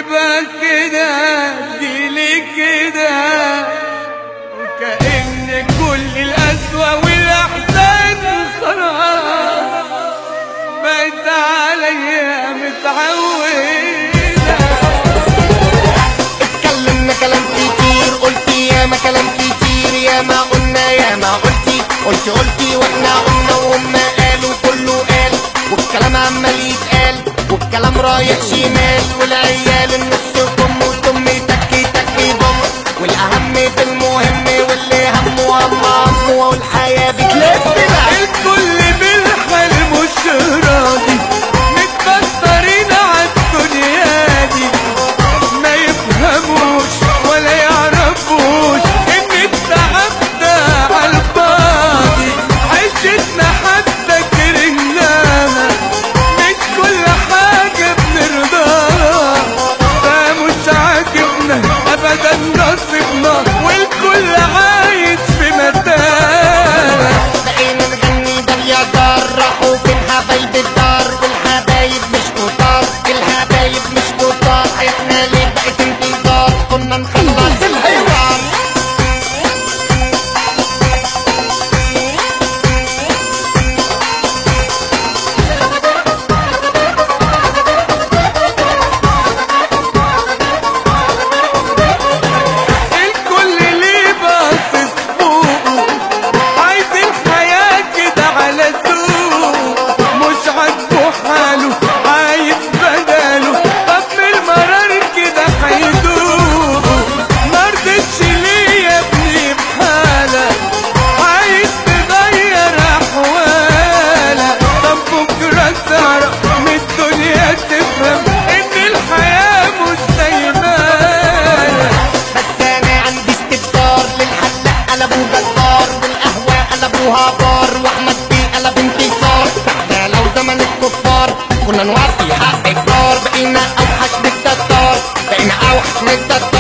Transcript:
بحبك كده تجيلي كده، وكأن كل القسوة والأحزان خلاص بقت عليا متعودة. اتكلمنا كلام كتير، قلتي ياما كلام كتير، ياما قلنا ياما قلتي واحنا قلنا وهم قالوا كله قال، والكلام عمال يتقال والكلام رايح شمال، والعيال النص كم وتم تكي تكي ضم، والاهم في المهم واللي همه همه والحياة بتلف بقى. الكل بالحال مش راضي، متكسرين عالدنيا دي، ما يفهموش ولا يعرفوش ان التعب ده عالفاضي. عيشتنا حتى كرهناها، مش كل حاجة بنرضاها، فمش عاجبنا ابدا نصيبنا، والكل عايش في متاهة. بقينا نغني دار يا دار، راحوا فين حبايب الدار، والحبايب مش كتار، الحبايب مش كتار، حياتنا ليه بقت انتظار، كنا نخلص الحوار. الكل ليه باصص فوقه، عايز الحياة كده على ذوقه، مش عاجبه حاله عايز بداله، طب من المرار كده هيدوقه. مرضتش ليه يا ابني بحالك، عايز تغير احوالك، طب بكرة تعرف من الدنيا تفهم ان الحياة مش دايمالك. بس انا عندي استفسار، للحلاق قلبوا جزار، والقهوة قلبوها بار، واحمد بيه قلب انتصار. احنا لو زمن الكفار كنا نوفي حق الجار، بقينا اوحش من التتار، بقينا اوحش من التتار.